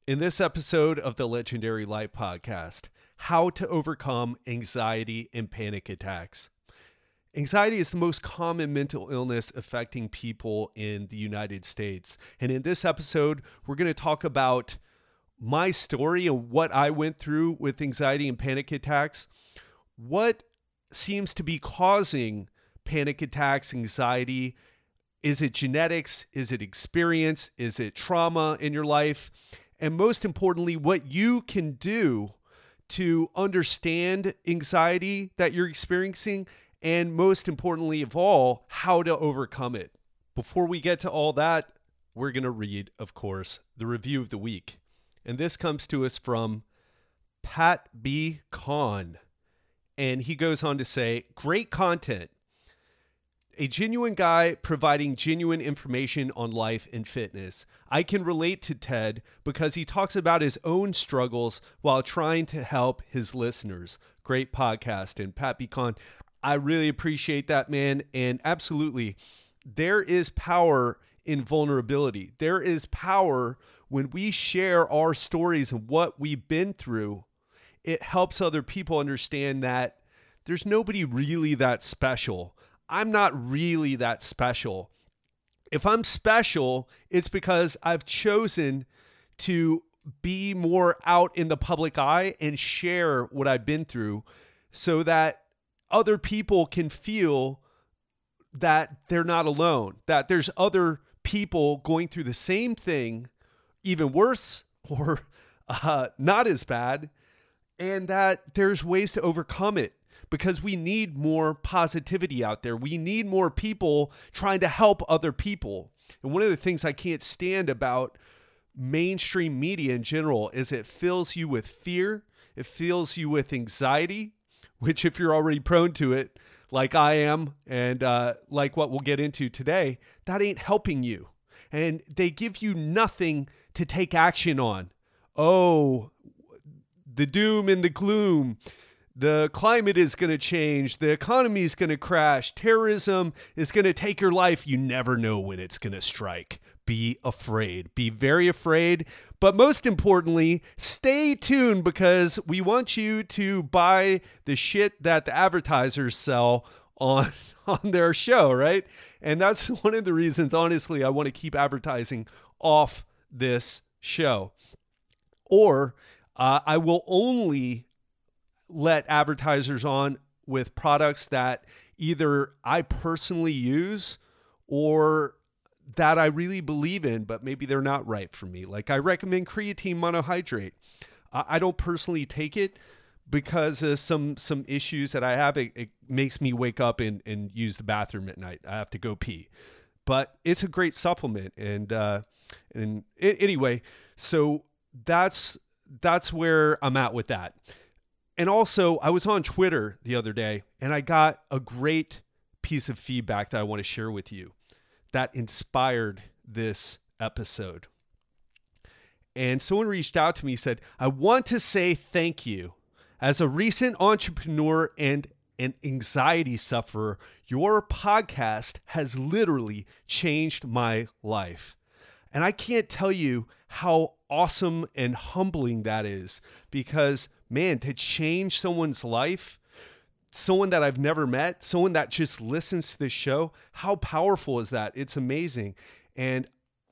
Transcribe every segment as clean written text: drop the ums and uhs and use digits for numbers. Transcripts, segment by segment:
In this episode of the Legendary Life Podcast, how to overcome anxiety and panic attacks. Anxiety is the most common mental illness affecting people in the United States. And in this episode, we're going to talk about my story and what I went through with anxiety and panic attacks. What seems to be causing panic attacks, anxiety? Is it genetics? Is it experience? Is it trauma in your life? And most importantly, what you can do to understand anxiety that you're experiencing, and most importantly of all, how to overcome it. Before we get to all that, we're going to read, of course, the review of the week. And this comes to us from Pat B. Kahn. And he goes on to say, great content. A genuine guy providing genuine information on life and fitness. I can relate to Ted because he talks about his own struggles while trying to help his listeners. Great podcast. And Pat B. Kahn, I really appreciate that, man. And absolutely, there is power in vulnerability. There is power when we share our stories and what we've been through. It helps other people understand that there's nobody really that special. I'm not really that special. If I'm special, it's because I've chosen to be more out in the public eye and share what I've been through so that other people can feel that they're not alone, that there's other people going through the same thing, even worse or not as bad, and that there's ways to overcome it. Because we need more positivity out there. We need more people trying to help other people. And one of the things I can't stand about mainstream media in general is it fills you with fear. It fills you with anxiety, which if you're already prone to it, like I am, and like what we'll get into today, that ain't helping you. And they give you nothing to take action on. Oh, the doom and the gloom. The climate is going to change. The economy is going to crash. Terrorism is going to take your life. You never know when it's going to strike. Be afraid. Be very afraid. But most importantly, stay tuned because we want you to buy the shit that the advertisers sell on their show, right? And that's one of the reasons, honestly, I want to keep advertising off this show. Or I will only let advertisers on with products that either I personally use or that I really believe in, but maybe they're not right for me. Like I recommend creatine monohydrate. I don't personally take it because of some issues that I have. It makes me wake up and use the bathroom at night. I have to go pee, but it's a great supplement. Anyway, so that's where I'm at with that. And also, I was on Twitter the other day, and I got a great piece of feedback that I want to share with you that inspired this episode. And someone reached out to me and said, I want to say thank you. As a recent entrepreneur and an anxiety sufferer, your podcast has literally changed my life. And I can't tell you how awesome and humbling that is because man, to change someone's life, someone that I've never met, someone that just listens to this show, how powerful is that? It's amazing. And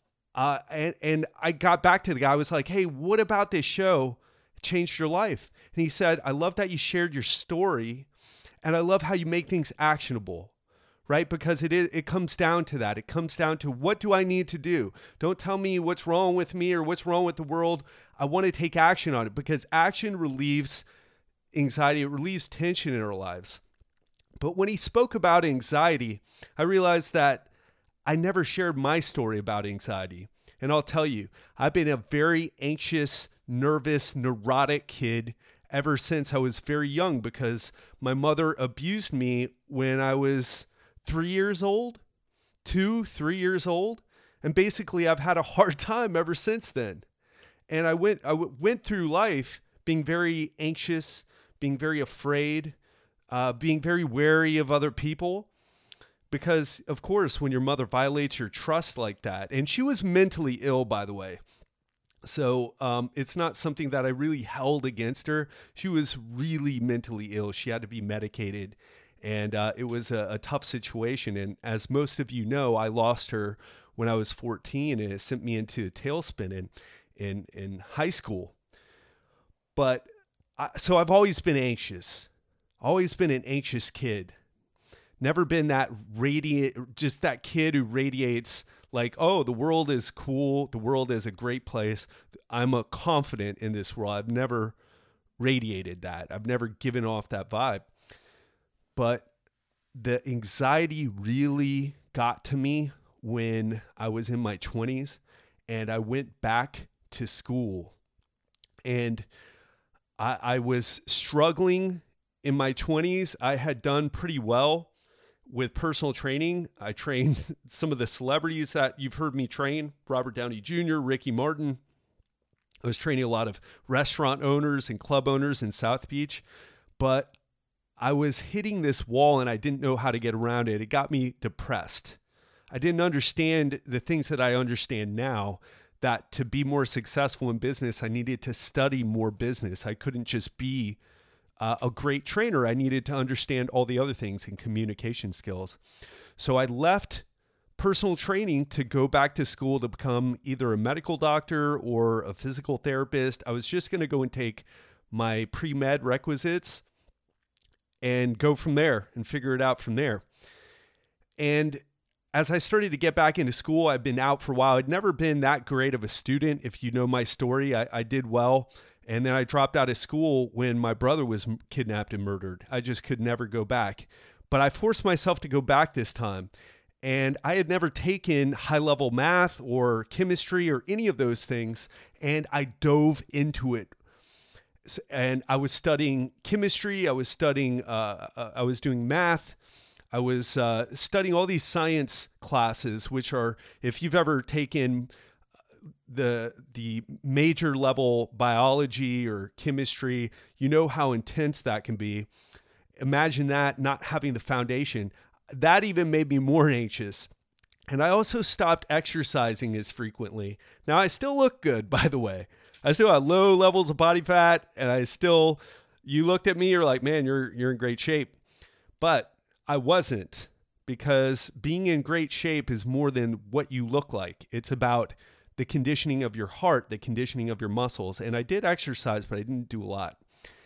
I got back to the guy. I was like, hey, what about this show changed your life? And he said, I love that you shared your story and I love how you make things actionable. Right? Because it comes down to that. It comes down to what do I need to do? Don't tell me what's wrong with me or what's wrong with the world. I want to take action on it because action relieves anxiety. It relieves tension in our lives. But when he spoke about anxiety, I realized that I never shared my story about anxiety. And I'll tell you, I've been a very anxious, nervous, neurotic kid ever since I was very young because my mother abused me when I was 3 years old, 3 years old. And basically I've had a hard time ever since then. And I went through life being very anxious, being very afraid, being very wary of other people. Because of course, when your mother violates your trust like that, and she was mentally ill, by the way. So it's not something that I really held against her. She was really mentally ill. She had to be medicated. And it was a tough situation. And as most of you know, I lost her when I was 14, and it sent me into a tailspin in high school. But so I've always been anxious, always been an anxious kid. Never been that just that kid who radiates like, oh, the world is cool. The world is a great place. I'm a confident in this world. I've never radiated that. I've never given off that vibe. But the anxiety really got to me when I was in my 20s and I went back to school. And I was struggling in my 20s. I had done pretty well with personal training. I trained some of the celebrities that you've heard me train: Robert Downey Jr., Ricky Martin. I was training a lot of restaurant owners and club owners in South Beach, but I was hitting this wall and I didn't know how to get around it. It got me depressed. I didn't understand the things that I understand now, that to be more successful in business, I needed to study more business. I couldn't just be a great trainer. I needed to understand all the other things in communication skills. So I left personal training to go back to school to become either a medical doctor or a physical therapist. I was just going to go and take my pre-med requisites and go from there and figure it out from there. And as I started to get back into school, I've been out for a while. I'd never been that great of a student. If you know my story, I did well. And then I dropped out of school when my brother was kidnapped and murdered. I just could never go back. But I forced myself to go back this time. And I had never taken high-level math or chemistry or any of those things. And I dove into it. And I was studying chemistry. I was doing math. I was studying all these science classes, which are, if you've ever taken the major level biology or chemistry, you know how intense that can be. Imagine that, not having the foundation. That even made me more anxious. And I also stopped exercising as frequently. Now, I still look good, by the way. I still have low levels of body fat, and you looked at me, you're like, man, you're in great shape. But I wasn't, because being in great shape is more than what you look like. It's about the conditioning of your heart, the conditioning of your muscles. And I did exercise, but I didn't do a lot.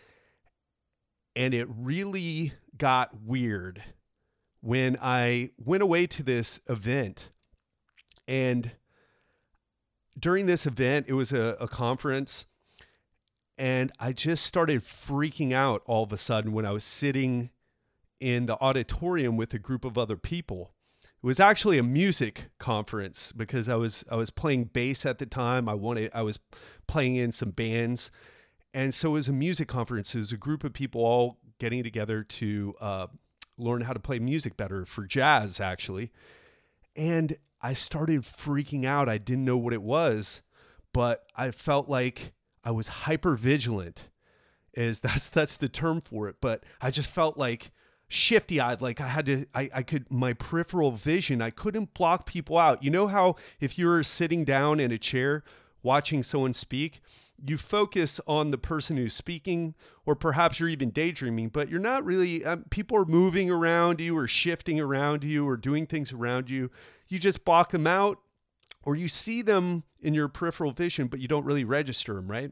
And it really got weird when I went away to this event. And during this event, it was a conference, and I just started freaking out all of a sudden when I was sitting in the auditorium with a group of other people. It was actually a music conference because I was playing bass at the time. I was playing in some bands. And so it was a music conference. It was a group of people all getting together to learn how to play music better, for jazz, actually. And I started freaking out. I didn't know what it was, but I felt like I was hyper vigilant. That's the term for it. But I just felt like shifty-eyed, like I could, my peripheral vision, I couldn't block people out. You know how if you're sitting down in a chair watching someone speak, you focus on the person who's speaking, or perhaps you're even daydreaming, but you're not really, people are moving around you or shifting around you or doing things around you. You just block them out, or you see them in your peripheral vision, but you don't really register them, right?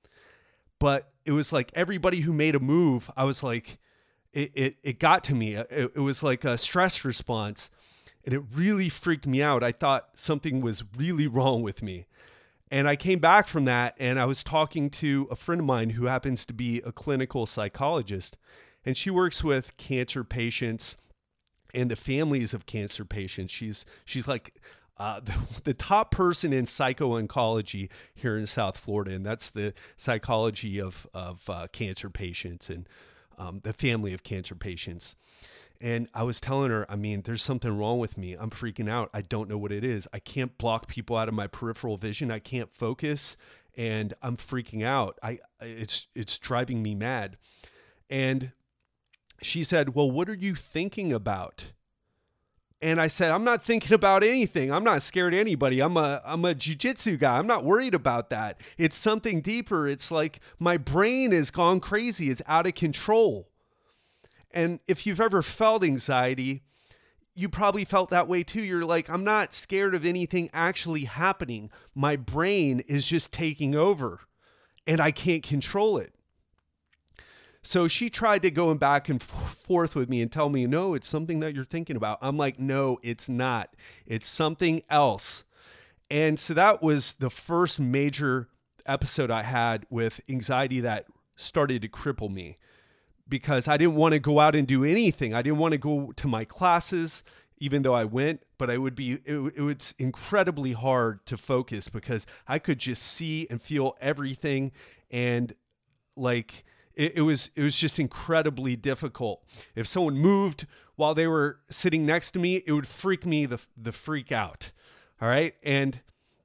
But it was like everybody who made a move, I was like, it got to me. It was like a stress response, and it really freaked me out. I thought something was really wrong with me. And I came back from that, and I was talking to a friend of mine who happens to be a clinical psychologist, and she works with cancer patients and the families of cancer patients. She's like the top person in psycho-oncology here in South Florida, and that's the psychology of cancer patients and the family of cancer patients. And I was telling her, I mean, there's something wrong with me. I'm freaking out. I don't know what it is. I can't block people out of my peripheral vision. I can't focus, and I'm freaking out. It's driving me mad. And she said, well, what are you thinking about? And I said, I'm not thinking about anything. I'm not scared of anybody. I'm a jiu-jitsu guy. I'm not worried about that. It's something deeper. It's like my brain has gone crazy. It's out of control. And if you've ever felt anxiety, you probably felt that way too. You're like, I'm not scared of anything actually happening. My brain is just taking over and I can't control it. So she tried to go back and forth with me and tell me, no, it's something that you're thinking about. I'm like, no, it's not. It's something else. And so that was the first major episode I had with anxiety that started to cripple me, because I didn't want to go out and do anything. I didn't want to go to my classes, even though I went, but it was incredibly hard to focus because I could just see and feel everything. And like, it was just incredibly difficult. If someone moved while they were sitting next to me, it would freak me the freak out. All right. And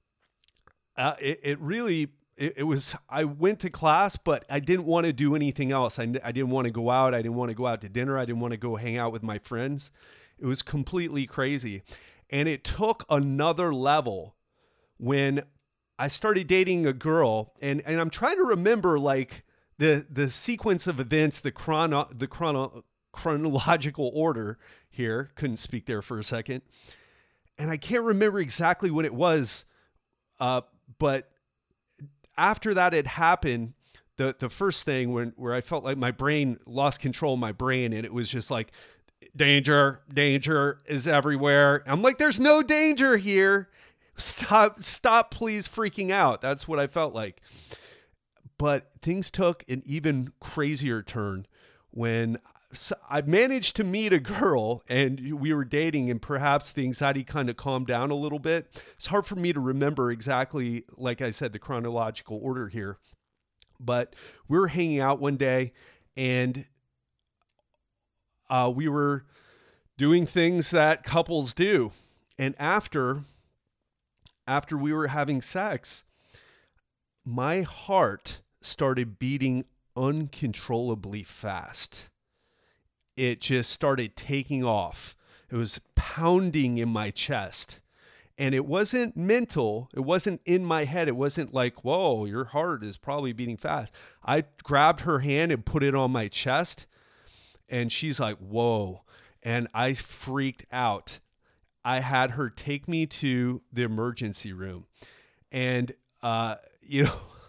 it was, I went to class, but I didn't want to do anything else. I didn't want to go out. I didn't want to go out to dinner. I didn't want to go hang out with my friends. It was completely crazy. And it took another level when I started dating a girl, and I'm trying to remember like the sequence of events, the chronological order here. Couldn't speak there for a second. And I can't remember exactly what it was. But after that had happened, the first thing where I felt like my brain lost control of my brain, and it was just like, danger is everywhere. I'm like, there's no danger here. Stop please freaking out. That's what I felt like. But things took an even crazier turn when I managed to meet a girl and we were dating, and perhaps the anxiety kind of calmed down a little bit. It's hard for me to remember exactly, like I said, the chronological order here. But we were hanging out one day, and we were doing things that couples do. And after we were having sex, my heart started beating uncontrollably fast. It just started taking off. It was pounding in my chest. And it wasn't mental. It wasn't in my head. It wasn't like, whoa, your heart is probably beating fast. I grabbed her hand and put it on my chest. And she's like, whoa. And I freaked out. I had her take me to the emergency room. And, it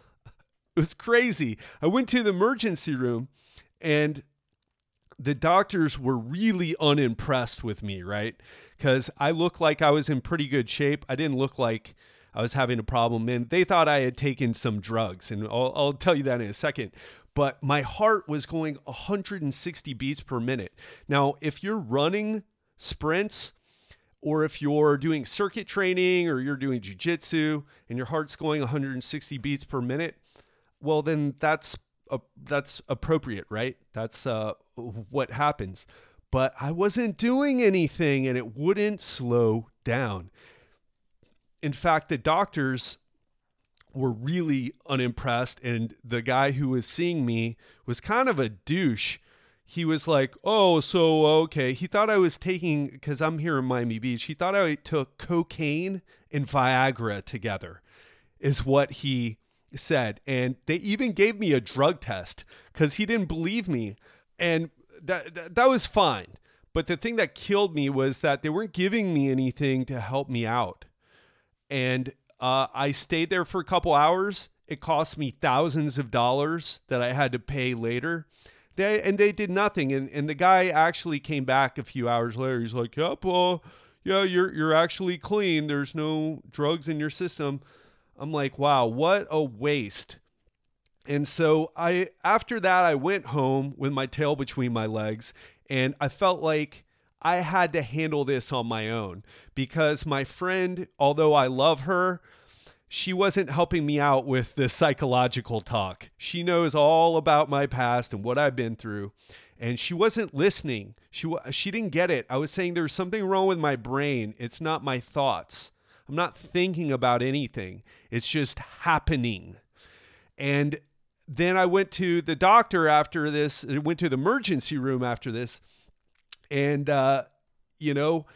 was crazy. I went to the emergency room, and the doctors were really unimpressed with me, right? Because I looked like I was in pretty good shape. I didn't look like I was having a problem. And they thought I had taken some drugs. And I'll tell you that in a second. But my heart was going 160 beats per minute. Now, if you're running sprints, or if you're doing circuit training, or you're doing jiu-jitsu and your heart's going 160 beats per minute, well, then that's appropriate, right? That's what happens. But I wasn't doing anything, and it wouldn't slow down. In fact, the doctors were really unimpressed, and the guy who was seeing me was kind of a douche. He was like, oh, so, okay. He thought I was taking, because I'm here in Miami Beach, he thought I took cocaine and Viagra together, is what he said. And they even gave me a drug test because he didn't believe me. And that was fine. But the thing that killed me was that they weren't giving me anything to help me out. And I stayed there for a couple hours. It cost me thousands of dollars that I had to pay later. They did nothing. And the guy actually came back a few hours later. He's like, yep, well, yeah, you're actually clean. There's no drugs in your system. I'm like, wow, what a waste. And so after that, I went home with my tail between my legs, and I felt like I had to handle this on my own, because my friend, although I love her, she wasn't helping me out with the psychological talk. She knows all about my past and what I've been through, and she wasn't listening. She didn't get it. I was saying there's something wrong with my brain. It's not my thoughts. I'm not thinking about anything. It's just happening. And then I went to the doctor after this. I went to the emergency room after this. And,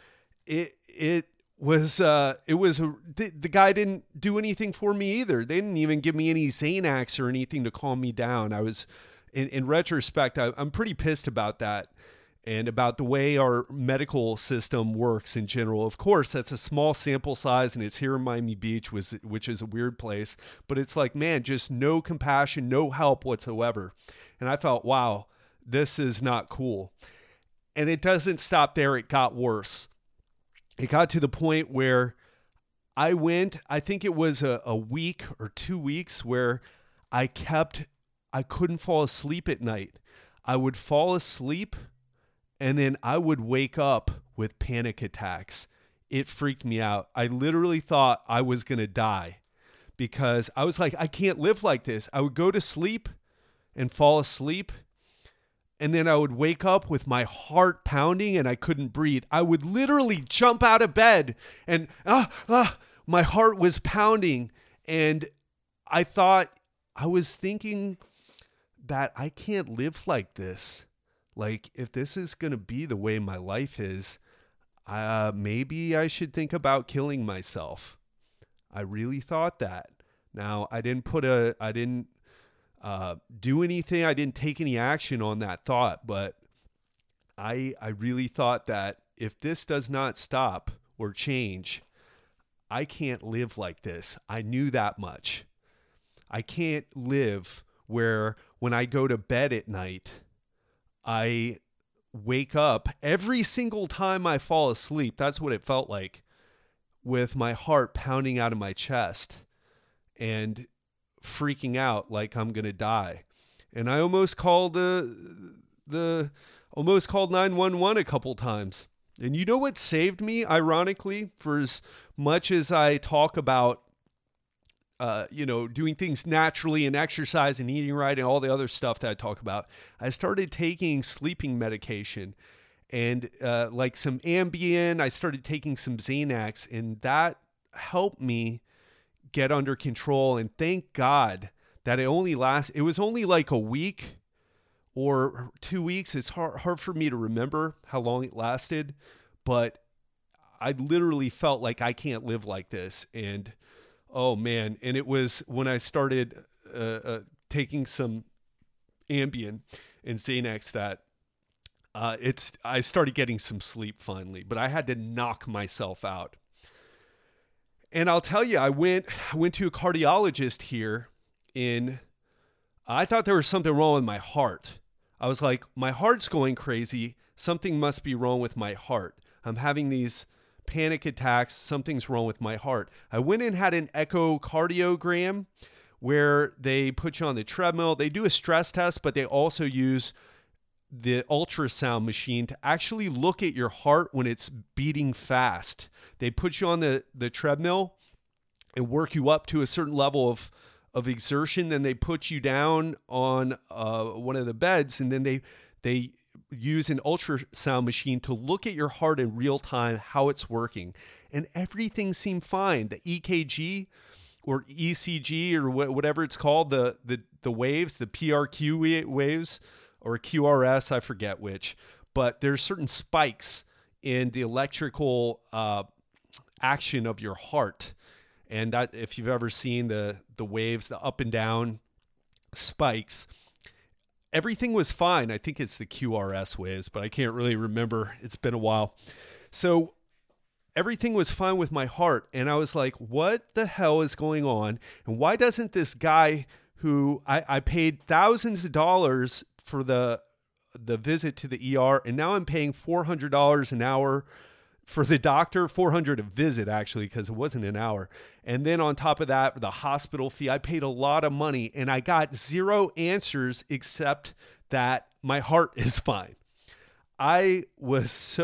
it was the guy didn't do anything for me either. They didn't even give me any Xanax or anything to calm me down. I was, in retrospect, I'm pretty pissed about that and about the way our medical system works in general. Of course, that's a small sample size and it's here in Miami Beach, which is a weird place, but it's like, man, just no compassion, no help whatsoever. And I felt, wow, this is not cool. And it doesn't stop there. It got worse. It got to the point where I think it was a week or 2 weeks where I couldn't fall asleep at night. I would fall asleep and then I would wake up with panic attacks. It freaked me out. I literally thought I was going to die because I was like, I can't live like this. I would go to sleep and fall asleep. And then I would wake up with my heart pounding and I couldn't breathe. I would literally jump out of bed and my heart was pounding. And I was thinking that I can't live like this. Like, if this is going to be the way my life is, maybe I should think about killing myself. I really thought that. Now, I didn't do anything. I didn't take any action on that thought, but I really thought that if this does not stop or change, I can't live like this. I knew that much. I can't live where when I go to bed at night, I wake up every single time I fall asleep. That's what it felt like, with my heart pounding out of my chest and freaking out like I'm going to die. And I almost called almost called 911 a couple times. And you know what saved me, ironically, for as much as I talk about doing things naturally and exercise and eating right and all the other stuff that I talk about, I started taking sleeping medication and like some Ambien. I started taking some Xanax, and that helped me get under control. And thank God that it was only like a week or 2 weeks. It's hard for me to remember how long it lasted, but I literally felt like I can't live like this. And oh man. And it was when I started taking some Ambien and Xanax that I started getting some sleep finally, but I had to knock myself out. And I'll tell you, I went to a cardiologist here I thought there was something wrong with my heart. I was like, my heart's going crazy. Something must be wrong with my heart. I'm having these panic attacks. Something's wrong with my heart. I went and had an echocardiogram where they put you on the treadmill. They do a stress test, but they also use the ultrasound machine to actually look at your heart when it's beating fast. They put you on the treadmill and work you up to a certain level of exertion. Then they put you down on one of the beds, and then they use an ultrasound machine to look at your heart in real time, how it's working. And everything seemed fine. The EKG or ECG or whatever it's called, the waves, the PRQ waves or QRS, I forget which, but there's certain spikes in the electrical action of your heart. And that, if you've ever seen the waves, the up and down spikes, everything was fine. I think it's the QRS waves, but I can't really remember. It's been a while. So everything was fine with my heart. And I was like, what the hell is going on? And why doesn't this guy who I paid thousands of dollars for the visit to the ER, and now I'm paying $400 an hour for the doctor, $400 a visit actually, because it wasn't an hour. And then on top of that, the hospital fee, I paid a lot of money and I got zero answers except that my heart is fine. I was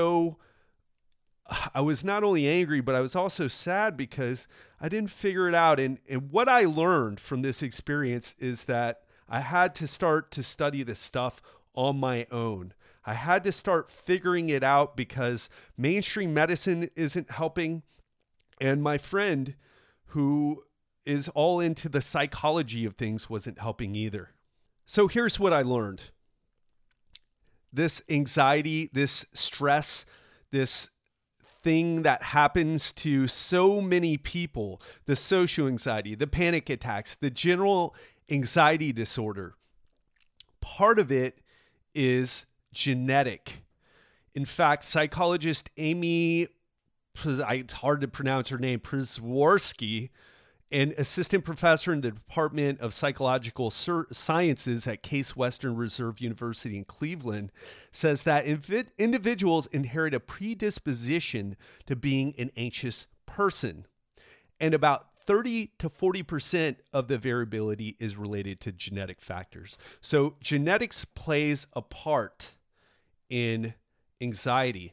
not only angry, but I was also sad because I didn't figure it out. And what I learned from this experience is that I had to start to study this stuff on my own. I had to start figuring it out because mainstream medicine isn't helping. And my friend, who is all into the psychology of things, wasn't helping either. So here's what I learned. This anxiety, this stress, this thing that happens to so many people, the social anxiety, the panic attacks, the general anxiety disorder. Part of it is genetic. In fact, psychologist Amy, it's hard to pronounce her name, Przeworski, an assistant professor in the Department of Psychological Sciences at Case Western Reserve University in Cleveland, says that individuals inherit a predisposition to being an anxious person. And about 30 to 40% of the variability is related to genetic factors. So genetics plays a part in anxiety.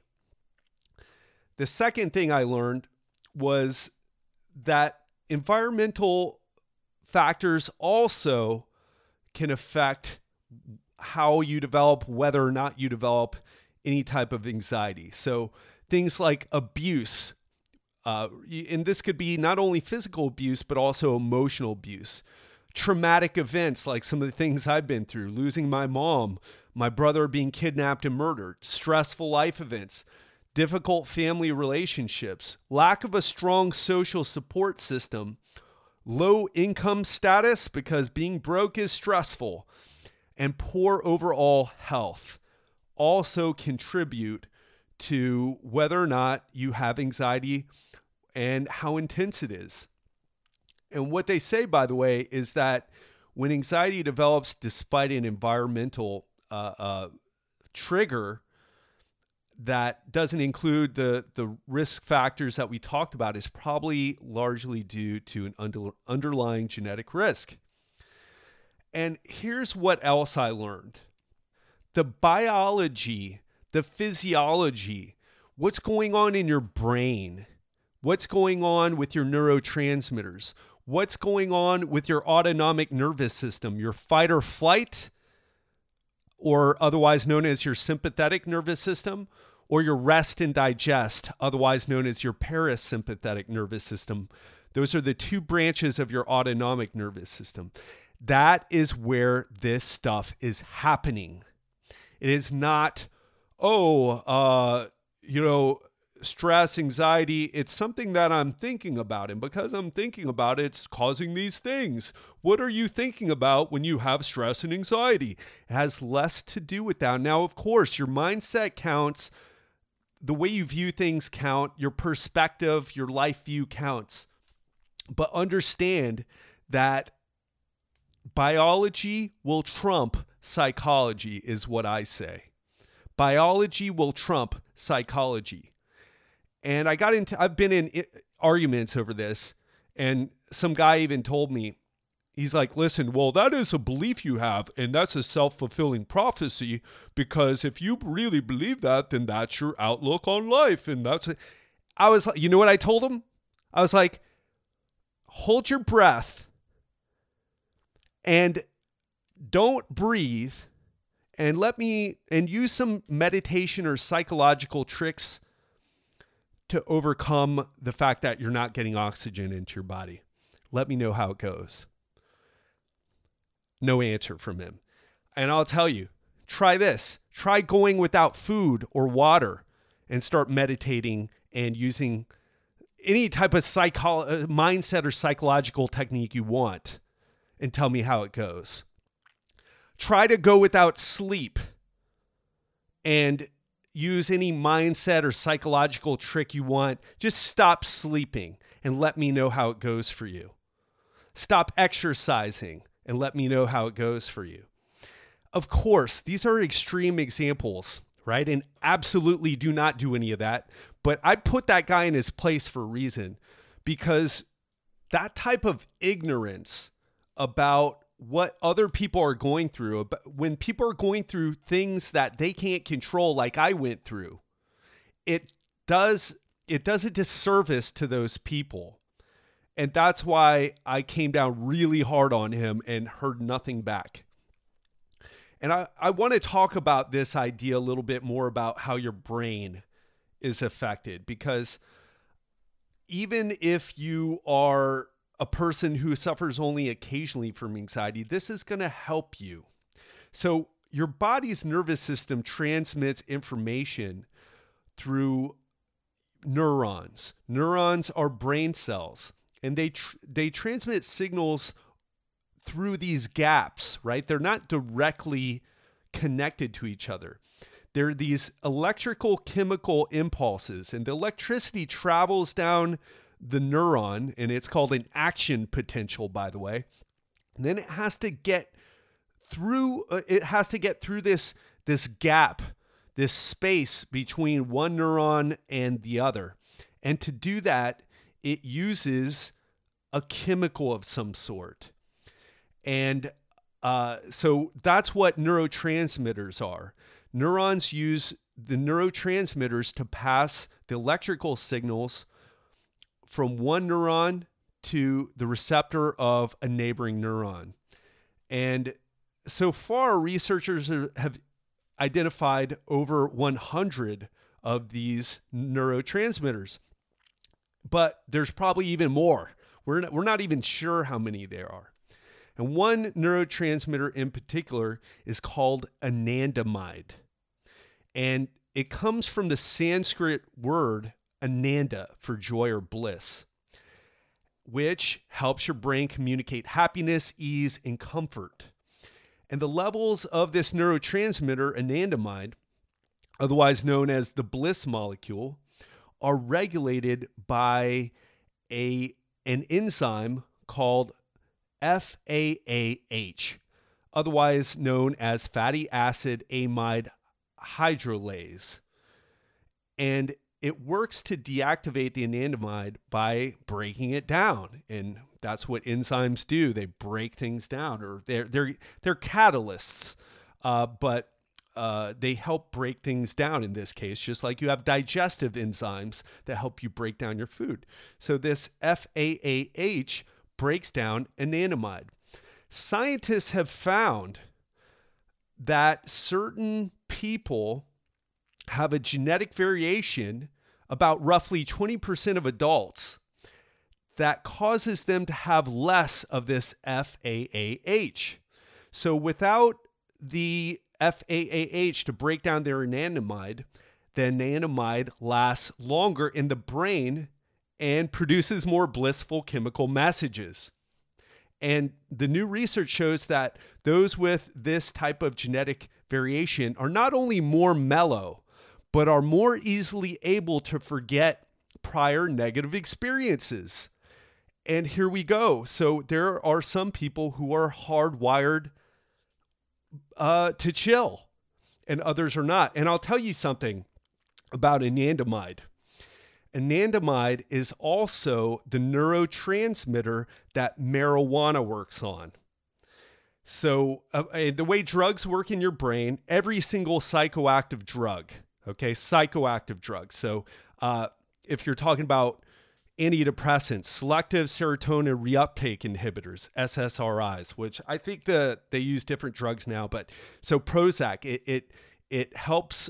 The second thing I learned was that environmental factors also can affect how you develop, whether or not you develop any type of anxiety. So things like abuse, and this could be not only physical abuse, but also emotional abuse. Traumatic events like some of the things I've been through, losing my mom, my brother being kidnapped and murdered, stressful life events, difficult family relationships, lack of a strong social support system, low income status because being broke is stressful, and poor overall health also contribute to whether or not you have anxiety and how intense it is. And what they say, by the way, is that when anxiety develops despite an environmental trigger that doesn't include the risk factors that we talked about, is probably largely due to an underlying genetic risk. And here's what else I learned. The biology, the physiology, what's going on in your brain, what's going on with your neurotransmitters, what's going on with your autonomic nervous system, your fight or flight, or otherwise known as your sympathetic nervous system, or your rest and digest, otherwise known as your parasympathetic nervous system. Those are the two branches of your autonomic nervous system. That is where this stuff is happening. It is not, stress, anxiety. It's something that I'm thinking about. And because I'm thinking about it, it's causing these things. What are you thinking about when you have stress and anxiety? It has less to do with that. Now, of course, your mindset counts. The way you view things count. Your perspective, your life view counts. But understand that biology will trump psychology is what I say. Biology will trump psychology. And I've been in arguments over this, and some guy even told me, he's like, listen, well, that is a belief you have, and that's a self-fulfilling prophecy, because if you really believe that, then that's your outlook on life. And I was like, you know what I told him? I was like, hold your breath and don't breathe, and use some meditation or psychological tricks to overcome the fact that you're not getting oxygen into your body. Let me know how it goes. No answer from him. And I'll tell you, try this. Try going without food or water and start meditating and using any type of mindset or psychological technique you want, and tell me how it goes. Try to go without sleep and use any mindset or psychological trick you want. Just stop sleeping and let me know how it goes for you. Stop exercising and let me know how it goes for you. Of course, these are extreme examples, right? And absolutely do not do any of that. But I put that guy in his place for a reason, because that type of ignorance about what other people are going through, when people are going through things that they can't control, like I went through, it does a disservice to those people. And that's why I came down really hard on him and heard nothing back. And I want to talk about this idea a little bit more about how your brain is affected, because even if you are a person who suffers only occasionally from anxiety, this is going to help you. So your body's nervous system transmits information through neurons. Neurons are brain cells, and they transmit signals through these gaps, right? They're not directly connected to each other. They're these electrical chemical impulses, and the electricity travels down the neuron, and it's called an action potential, by the way. And then it has to get through this gap, this space between one neuron and the other. And to do that, it uses a chemical of some sort. And so that's what neurotransmitters are. Neurons use the neurotransmitters to pass the electrical signals from one neuron to the receptor of a neighboring neuron. And so far, researchers have identified over 100 of these neurotransmitters, but there's probably even more. We're not even sure how many there are. And one neurotransmitter in particular is called anandamide. And it comes from the Sanskrit word ananda, for joy or bliss, which helps your brain communicate happiness, ease, and comfort. And the levels of this neurotransmitter, anandamide, otherwise known as the bliss molecule, are regulated by an enzyme called FAAH, otherwise known as fatty acid amide hydrolase. And it works to deactivate the anandamide by breaking it down. And that's what enzymes do. They break things down, or they're catalysts, but they help break things down in this case, just like you have digestive enzymes that help you break down your food. So this FAAH breaks down anandamide. Scientists have found that certain people have a genetic variation, about roughly 20% of adults, that causes them to have less of this FAAH. So without the FAAH to break down their anandamide, the anandamide lasts longer in the brain and produces more blissful chemical messages. And the new research shows that those with this type of genetic variation are not only more mellow, but are more easily able to forget prior negative experiences. And here we go. So there are some people who are hardwired to chill, and others are not. And I'll tell you something about anandamide. Anandamide is also the neurotransmitter that marijuana works on. So the way drugs work in your brain, every single psychoactive drug, psychoactive drugs. So if you're talking about antidepressants, selective serotonin reuptake inhibitors, SSRIs, which I think they use different drugs now, but so Prozac, it helps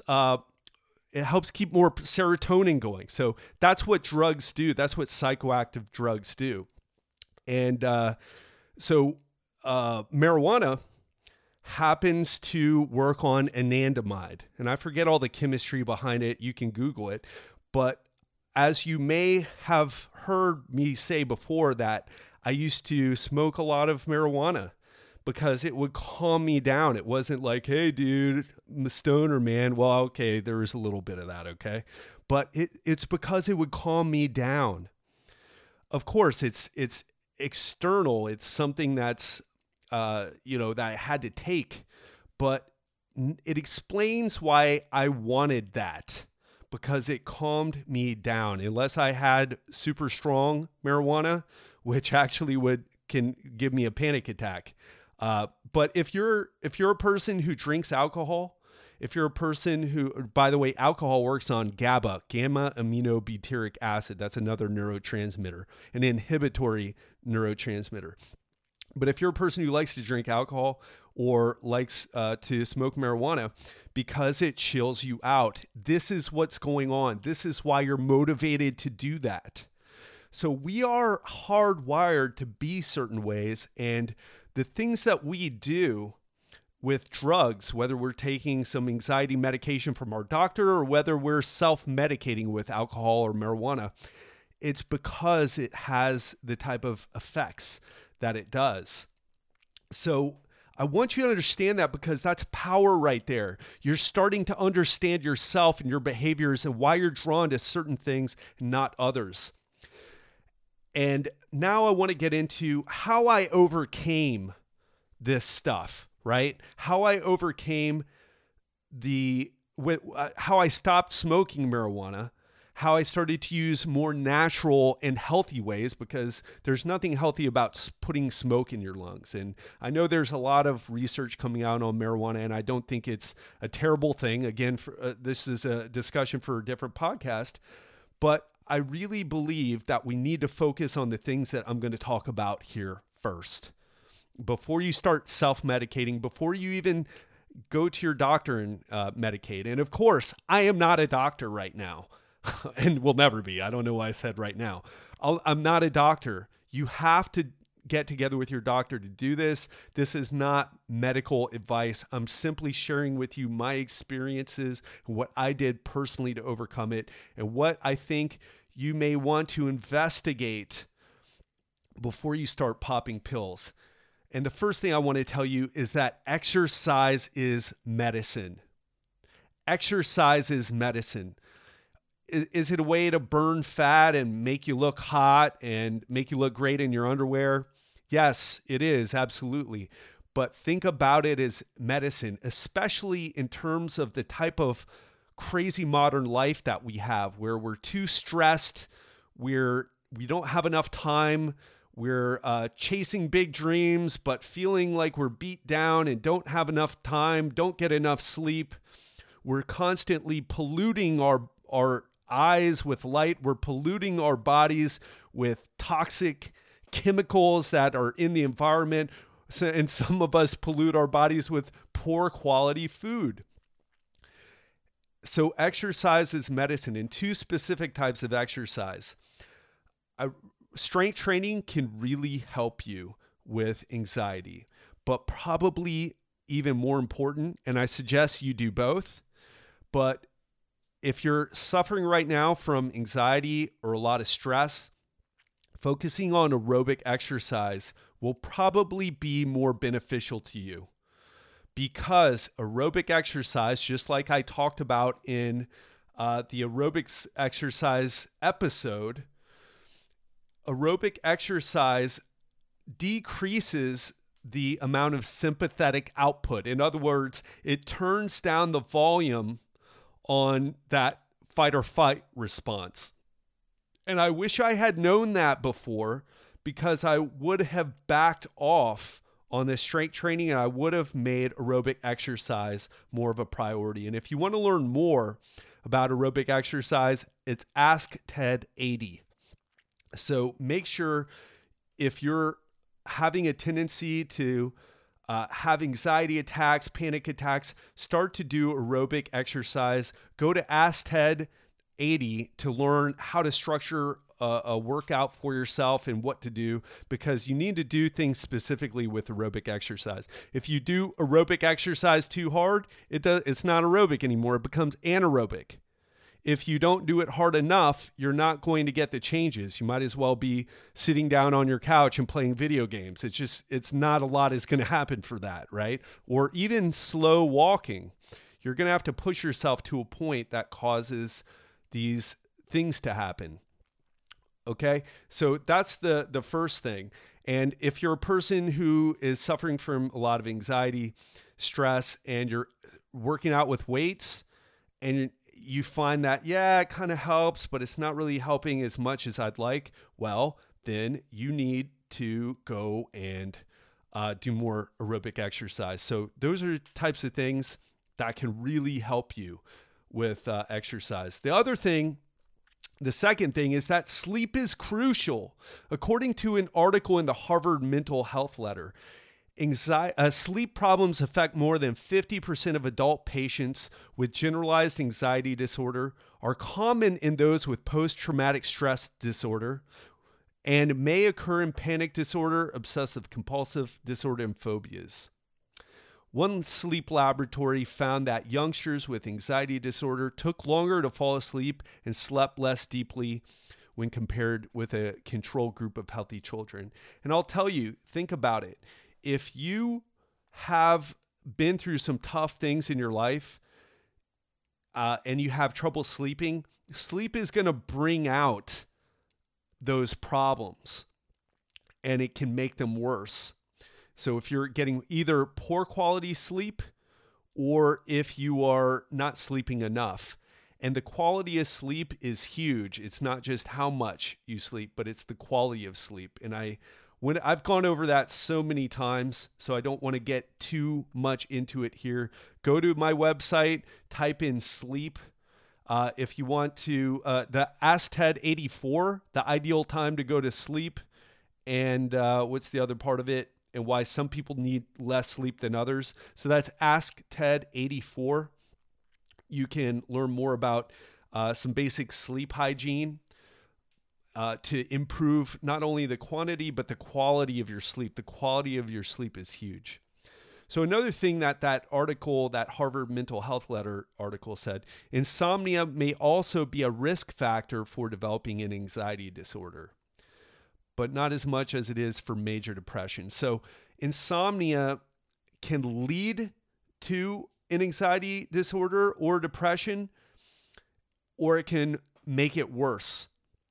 keep more serotonin going. So that's what drugs do. That's what psychoactive drugs do. And so marijuana happens to work on anandamide. And I forget all the chemistry behind it. You can Google it. But as you may have heard me say before, that I used to smoke a lot of marijuana because it would calm me down. It wasn't like, hey, dude, I'm a stoner, man. Well, okay, there was a little bit of that, okay? But it's because it would calm me down. Of course, it's external. It's something that's, that I had to take. But it explains why I wanted that, because it calmed me down. Unless I had super strong marijuana, which actually can give me a panic attack. But if you're a person who drinks alcohol, if you're a person who, by the way, alcohol works on GABA, gamma aminobutyric acid. That's another neurotransmitter, an inhibitory neurotransmitter. But if you're a person who likes to drink alcohol or likes to smoke marijuana, because it chills you out, this is what's going on. This is why you're motivated to do that. So we are hardwired to be certain ways, and the things that we do with drugs, whether we're taking some anxiety medication from our doctor or whether we're self-medicating with alcohol or marijuana, it's because it has the type of effects that it does. So I want you to understand that, because that's power right there. You're starting to understand yourself and your behaviors and why you're drawn to certain things and not others. And now I want to get into how I overcame this stuff, right? How I overcame how I stopped smoking marijuana, how I started to use more natural and healthy ways, because there's nothing healthy about putting smoke in your lungs. And I know there's a lot of research coming out on marijuana, and I don't think it's a terrible thing. Again, this is a discussion for a different podcast, but I really believe that we need to focus on the things that I'm going to talk about here first. Before you start self-medicating, before you even go to your doctor and medicate. And of course, I am not a doctor right now. And will never be. I don't know why I said right now. I'm not a doctor. You have to get together with your doctor to do this. This is not medical advice. I'm simply sharing with you my experiences, what I did personally to overcome it, and what I think you may want to investigate before you start popping pills. And the first thing I want to tell you is that exercise is medicine. Exercise is medicine. Is it a way to burn fat and make you look hot and make you look great in your underwear? Yes, it is, absolutely. But think about it as medicine, especially in terms of the type of crazy modern life that we have, where we're too stressed, we don't have enough time, we're chasing big dreams, but feeling like we're beat down and don't have enough time, don't get enough sleep. We're constantly polluting our eyes with light. We're polluting our bodies with toxic chemicals that are in the environment. And some of us pollute our bodies with poor quality food. So exercise is medicine, and two specific types of exercise. Strength training can really help you with anxiety, but probably even more important, and I suggest you do both, but if you're suffering right now from anxiety or a lot of stress, focusing on aerobic exercise will probably be more beneficial to you, because aerobic exercise, just like I talked about in the aerobics exercise episode, aerobic exercise decreases the amount of sympathetic output. In other words, it turns down the volume on that fight or flight response. And I wish I had known that before, because I would have backed off on this strength training and I would have made aerobic exercise more of a priority. And if you want to learn more about aerobic exercise, it's Ask Ted 80. So make sure, if you're having a tendency to have anxiety attacks, panic attacks, start to do aerobic exercise. Go to Ask Ted 80 to learn how to structure a workout for yourself and what to do, because you need to do things specifically with aerobic exercise. If you do aerobic exercise too hard, it's not aerobic anymore. It becomes anaerobic. If you don't do it hard enough, you're not going to get the changes. You might as well be sitting down on your couch and playing video games. It's not a lot is going to happen for that, right? Or even slow walking. You're going to have to push yourself to a point that causes these things to happen. Okay? So that's the first thing. And if you're a person who is suffering from a lot of anxiety, stress, and you're working out with weights, and you find that, yeah, it kind of helps, but it's not really helping as much as I'd like, well, then you need to go and do more aerobic exercise. So those are types of things that can really help you with exercise. The second thing is that sleep is crucial. According to an article in the Harvard Mental Health Letter, sleep problems affect more than 50% of adult patients with generalized anxiety disorder, are common in those with post-traumatic stress disorder, and may occur in panic disorder, obsessive compulsive disorder, and phobias. One sleep laboratory found that youngsters with anxiety disorder took longer to fall asleep and slept less deeply when compared with a control group of healthy children. And I'll tell you, think about it. If you have been through some tough things in your life and you have trouble sleeping, sleep is going to bring out those problems and it can make them worse. So if you're getting either poor quality sleep or if you are not sleeping enough, and the quality of sleep is huge. It's not just how much you sleep, but it's the quality of sleep. And I've gone over that so many times, so I don't want to get too much into it here. Go to my website, type in sleep. If you want to, the Ask Ted 84, the ideal time to go to sleep. And what's the other part of it? And why some people need less sleep than others. So that's Ask Ted 84. You can learn more about some basic sleep hygiene to improve not only the quantity, but the quality of your sleep. The quality of your sleep is huge. So another thing that article, that Harvard Mental Health Letter article said, insomnia may also be a risk factor for developing an anxiety disorder, but not as much as it is for major depression. So insomnia can lead to an anxiety disorder or depression, or it can make it worse.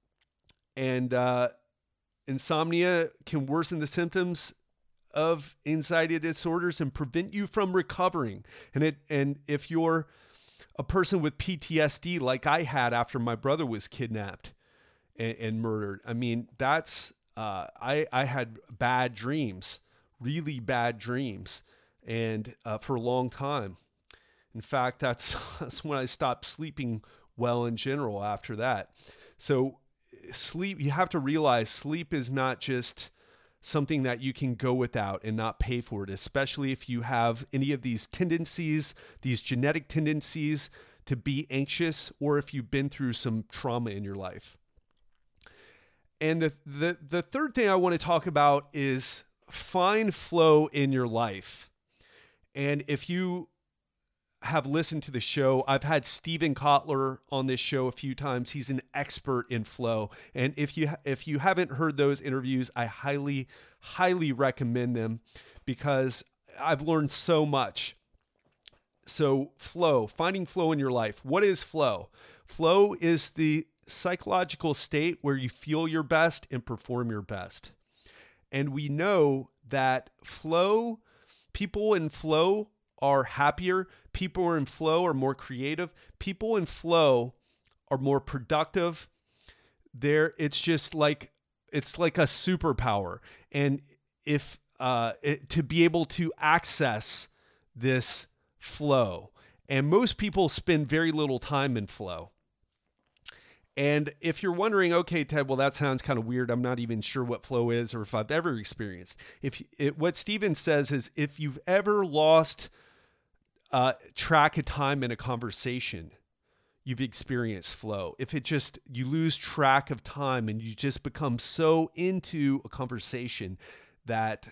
And insomnia can worsen the symptoms of anxiety disorders and prevent you from recovering. And if you're a person with PTSD like I had after my brother was kidnapped and murdered, I mean, that's I had bad dreams, really bad dreams, and for a long time. In fact, that's when I stopped sleeping well in general after that. So sleep, you have to realize sleep is not just something that you can go without and not pay for it, especially if you have any of these tendencies, these genetic tendencies to be anxious, or if you've been through some trauma in your life. And the third thing I want to talk about is find flow in your life. And if you have listened to the show, I've had Steven Kotler on this show a few times. He's an expert in flow. And if you haven't heard those interviews, I highly, highly recommend them because I've learned so much. So flow, finding flow in your life. What is flow? Flow is the psychological state where you feel your best and perform your best. And we know that people in flow are happier. People who are in flow are more creative. People in flow are more productive. It's like a superpower. And if to be able to access this flow, and most people spend very little time in flow. And if you're wondering, okay, Ted, well, that sounds kind of weird. I'm not even sure what flow is or if I've ever experienced. What Steven says is if you've ever lost track of time in a conversation, you've experienced flow. If you lose track of time and you just become so into a conversation that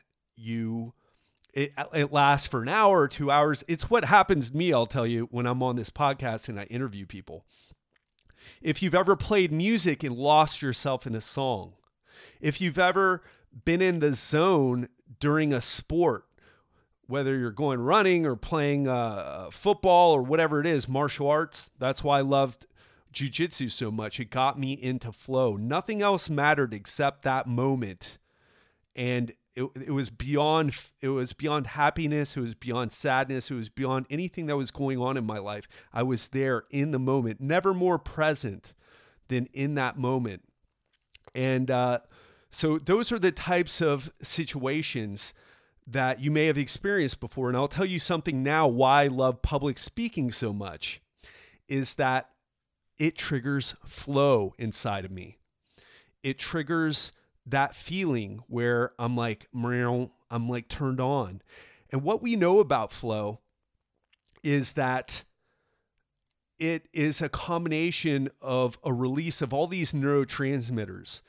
it lasts for an hour or 2 hours. It's what happens to me, I'll tell you, when I'm on this podcast and I interview people. If you've ever played music and lost yourself in a song, if you've ever been in the zone during a sport, whether you're going running or playing football or whatever it is, martial arts, that's why I loved jiu-jitsu so much. It got me into flow. Nothing else mattered except that moment. And it was beyond happiness. It was beyond sadness. It was beyond anything that was going on in my life. I was there in the moment, never more present than in that moment. And so those are the types of situations that you may have experienced before. And I'll tell you something now why I love public speaking so much is that it triggers flow inside of me. It triggers that feeling where I'm like turned on. And what we know about flow is that it is a combination of a release of all these neurotransmitters,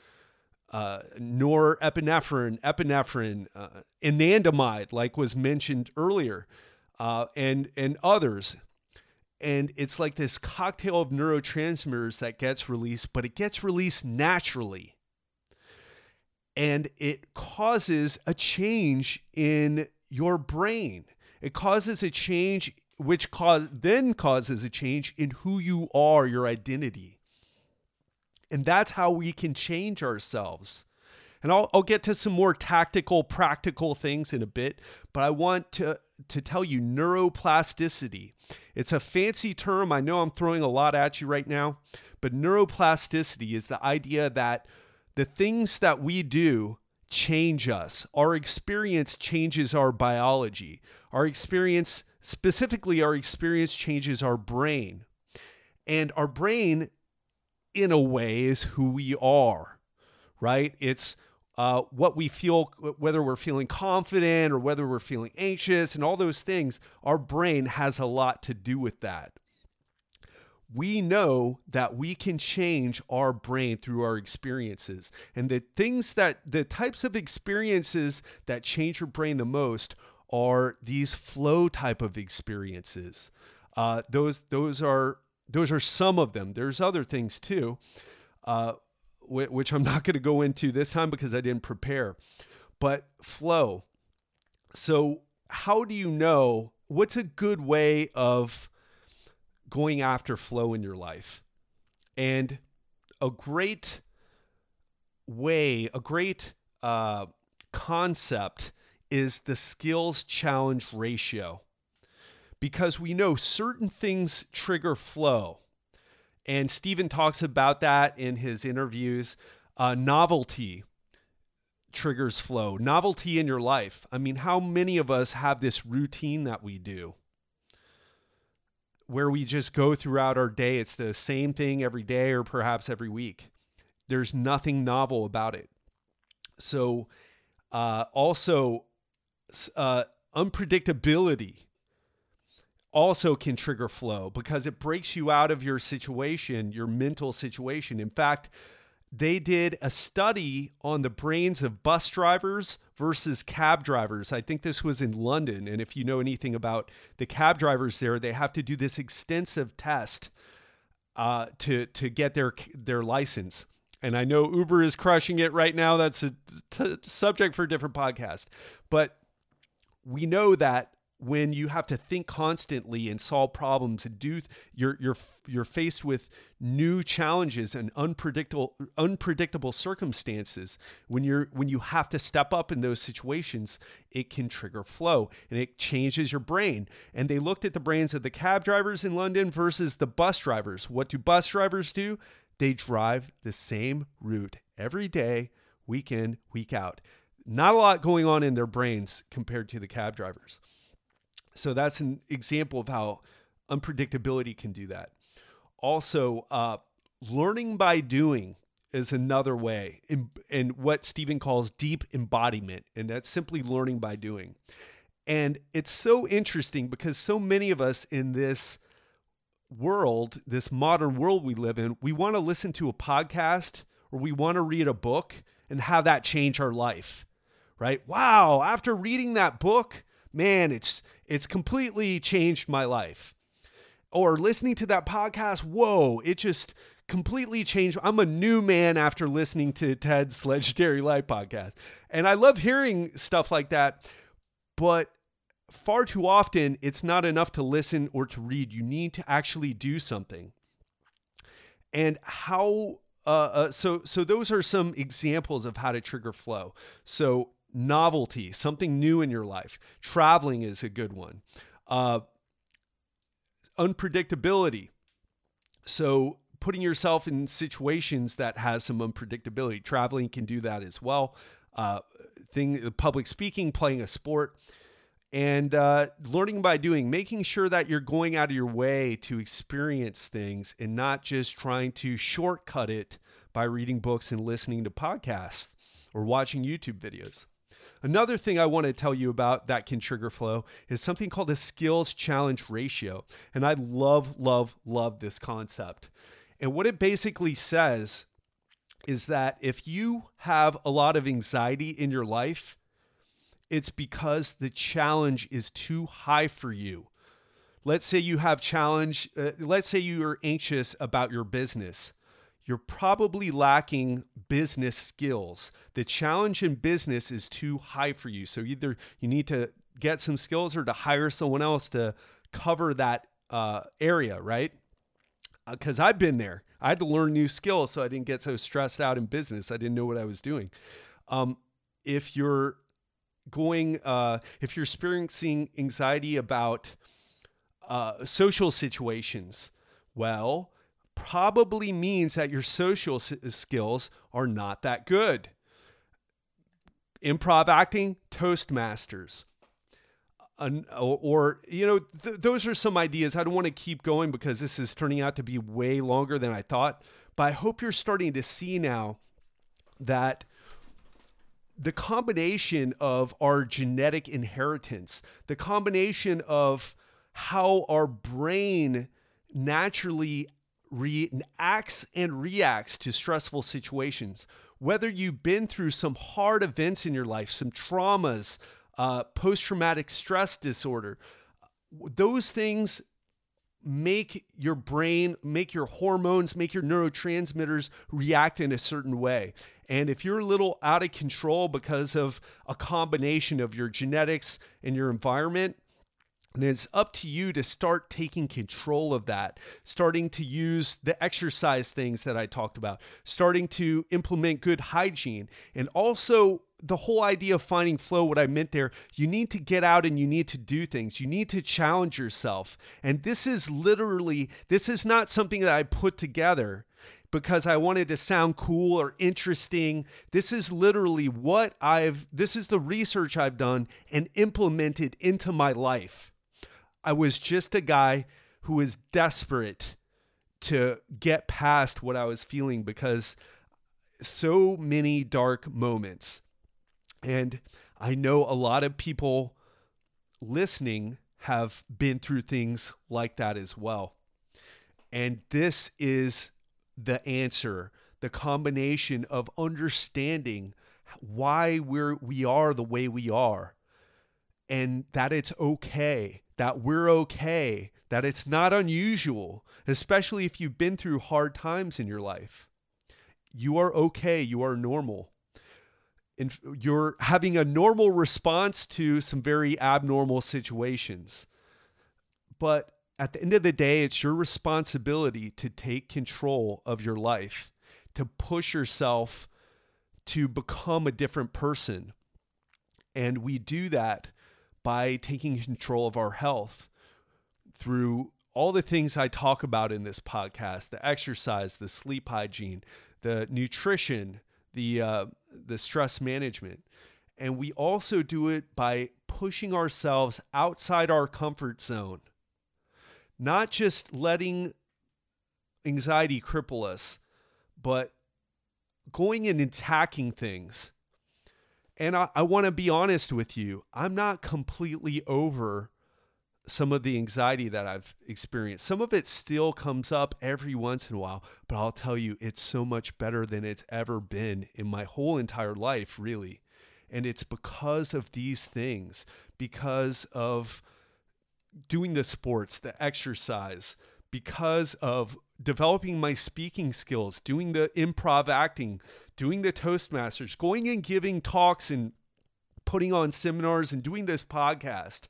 norepinephrine, epinephrine, anandamide, like was mentioned earlier. and others. And it's like this cocktail of neurotransmitters that gets released, but it gets released naturally. And it causes a change in your brain. It causes a change, which then causes a change in who you are, your identity. And that's how we can change ourselves. And I'll get to some more tactical, practical things in a bit, but I want to tell you neuroplasticity. It's a fancy term. I know I'm throwing a lot at you right now, but neuroplasticity is the idea that the things that we do change us. Our experience changes our biology. Our experience, specifically our experience, changes our brain. And our brain, in a way, is who we are, right? It's what we feel, whether we're feeling confident or whether we're feeling anxious and all those things. Our brain has a lot to do with that. We know that we can change our brain through our experiences. And the types of experiences that change your brain the most are these flow type of experiences. Those are some of them. There's other things too, which I'm not going to go into this time because I didn't prepare. But flow. So how do you know what's a good way of going after flow in your life? And a great way, a great concept is the skills challenge ratio. Because we know certain things trigger flow. And Stephen talks about that in his interviews. Novelty triggers flow. Novelty in your life. I mean, how many of us have this routine that we do where we just go throughout our day? It's the same thing every day or perhaps every week. There's nothing novel about it. So also unpredictability also can trigger flow because it breaks you out of your situation, your mental situation. In fact, they did a study on the brains of bus drivers versus cab drivers. I think this was in London. And if you know anything about the cab drivers there, they have to do this extensive test to get their license. And I know Uber is crushing it right now. That's a subject for a different podcast. But we know that when you have to think constantly and solve problems and you're faced with new challenges and unpredictable circumstances, when you have to step up in those situations, it can trigger flow and it changes your brain. And they looked at the brains of the cab drivers in London versus the bus drivers. What do bus drivers do? They drive the same route every day, week in, week out. Not a lot going on in their brains compared to the cab drivers. So that's an example of how unpredictability can do that. Also, learning by doing is another way, in what Stephen calls deep embodiment, and that's simply learning by doing. And it's so interesting because so many of us in this world, this modern world we live in, we want to listen to a podcast or we want to read a book and have that change our life, right? Wow, after reading that book, man, it's completely changed my life. Or listening to that podcast, whoa, it just completely changed. I'm a new man after listening to Ted's Legendary Life podcast. And I love hearing stuff like that, but far too often, it's not enough to listen or to read. You need to actually do something. And how, so those are some examples of how to trigger flow. So novelty, something new in your life. Traveling is a good one. Unpredictability. So putting yourself in situations that has some unpredictability. Traveling can do that as well. Public speaking, playing a sport. And learning by doing, making sure that you're going out of your way to experience things and not just trying to shortcut it by reading books and listening to podcasts or watching YouTube videos. Another thing I want to tell you about that can trigger flow is something called a skills challenge ratio. And I love this concept. And what it basically says is that if you have a lot of anxiety in your life, it's because the challenge is too high for you. Let's say you have let's say you're anxious about your business. You're probably lacking business skills. The challenge in business is too high for you. So either you need to get some skills or to hire someone else to cover that area, right? Because I've been there. I had to learn new skills so I didn't get so stressed out in business. I didn't know what I was doing. If you're experiencing anxiety about social situations, well, probably means that your social skills are not that good. Improv acting, Toastmasters. Those are some ideas. I don't want to keep going because this is turning out to be way longer than I thought. But I hope you're starting to see now that the combination of our genetic inheritance, the combination of how our brain naturally acts and reacts to stressful situations, whether you've been through some hard events in your life, some traumas, post-traumatic stress disorder, those things make your brain, make your hormones, make your neurotransmitters react in a certain way. And if you're a little out of control because of a combination of your genetics and your environment, then it's up to you to start taking control of that, starting to use the exercise things that I talked about, starting to implement good hygiene, and also the whole idea of finding flow. What I meant there, you need to get out and you need to do things. You need to challenge yourself. And this is not something that I put together because I wanted to sound cool or interesting. This is literally this is the research I've done and implemented into my life. I was just a guy who was desperate to get past what I was feeling because so many dark moments. And I know a lot of people listening have been through things like that as well. And this is the answer, the combination of understanding why we are the way we are, and that it's okay, that we're okay, that it's not unusual, especially if you've been through hard times in your life. You are okay. You are normal. And you're having a normal response to some very abnormal situations. But at the end of the day, it's your responsibility to take control of your life, to push yourself to become a different person. And we do that by taking control of our health through all the things I talk about in this podcast: the exercise, the sleep hygiene, the nutrition, the stress management. And we also do it by pushing ourselves outside our comfort zone, not just letting anxiety cripple us, but going and attacking things. And I want to be honest with you, I'm not completely over some of the anxiety that I've experienced. Some of it still comes up every once in a while, but I'll tell you, it's so much better than it's ever been in my whole entire life, really. And it's because of these things, because of doing the sports, the exercise, because of developing my speaking skills, doing the improv acting, doing the Toastmasters, going and giving talks and putting on seminars and doing this podcast.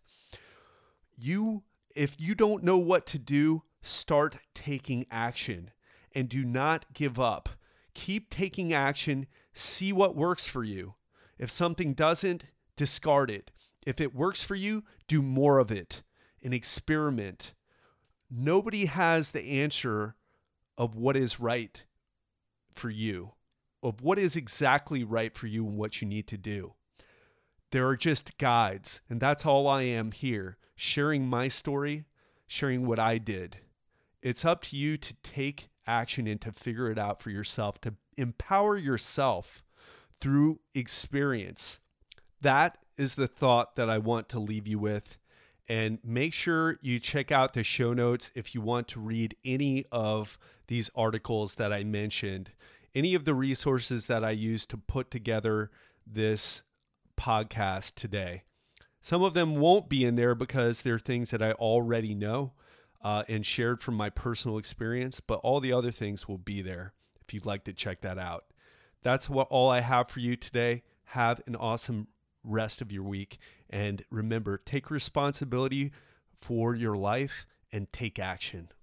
If you don't know what to do, start taking action and do not give up. Keep taking action. See what works for you. If something doesn't, discard it. If it works for you, do more of it and experiment. Nobody has the answer of what is right for you, of what is exactly right for you and what you need to do. There are just guides, and that's all I am here, sharing my story, sharing what I did. It's up to you to take action and to figure it out for yourself, to empower yourself through experience. That is the thought that I want to leave you with. And make sure you check out the show notes if you want to read any of these articles that I mentioned, any of the resources that I used to put together this podcast today. Some of them won't be in there because they're things that I already know and shared from my personal experience, but all the other things will be there if you'd like to check that out. That's all I have for you today. Have an awesome rest of your week. And remember, take responsibility for your life and take action.